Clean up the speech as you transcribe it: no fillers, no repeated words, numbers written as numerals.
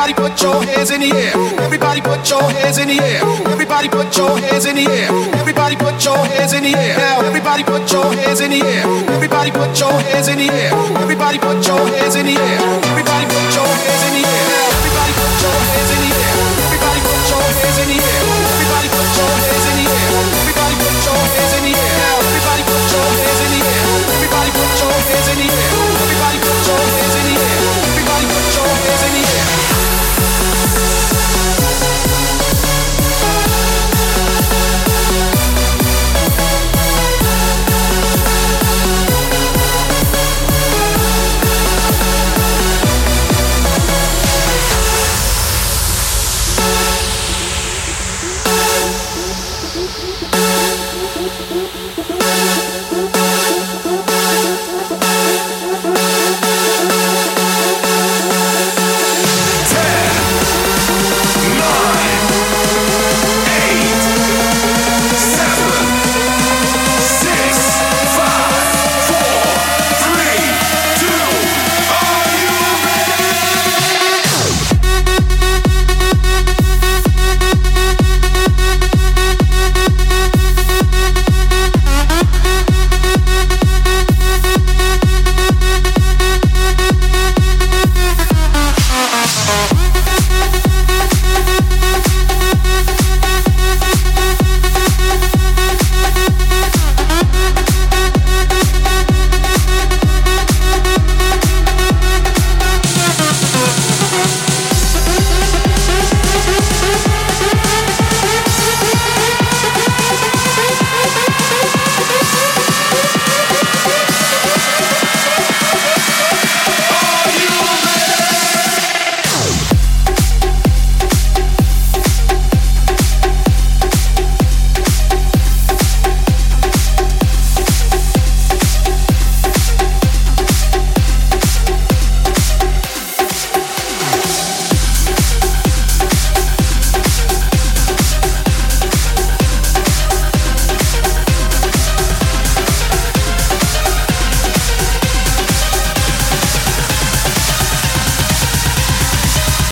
Everybody put your hands in the air. Everybody put your hands in the air. Everybody put your hands in the air. Everybody put your hands in the air. Now everybody put your hands in the air. Everybody put your hands in the air. Everybody put your hands in the air. Everybody put your hands in the air. Now everybody put your hands in the air. Everybody put your hands in the air. Everybody put your hands in the air. Everybody put your hands in the air. Now everybody put your hands in the air. Everybody put your hands in the air. Everybody put your hands in the air. Everybody put your hands in the air.